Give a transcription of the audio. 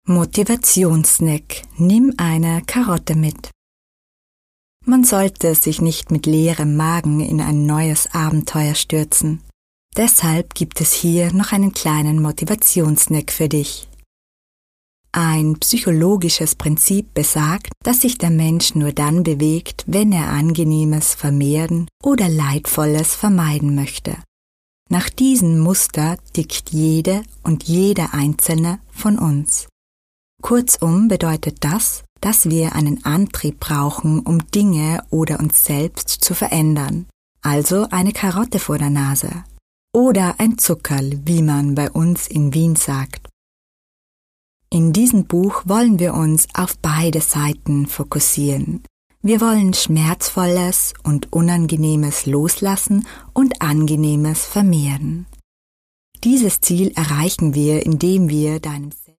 Motivationssnack: Nimm eine Karotte mit. Man sollte sich nicht mit leerem Magen in ein neues Abenteuer stürzen. Deshalb gibt es hier noch einen kleinen Motivationssnack für dich. Ein psychologisches Prinzip besagt, dass sich der Mensch nur dann bewegt, wenn er Angenehmes vermehren oder Leidvolles vermeiden möchte. Nach diesem Muster tickt jede und jeder Einzelne von uns. Kurzum bedeutet das, dass wir einen Antrieb brauchen, um Dinge oder uns selbst zu verändern. Also eine Karotte vor der Nase. Oder ein Zuckerl, wie man bei uns in Wien sagt. In diesem Buch wollen wir uns auf beide Seiten fokussieren. Wir wollen Schmerzvolles und Unangenehmes loslassen und Angenehmes vermehren. Dieses Ziel erreichen wir, indem wir deinem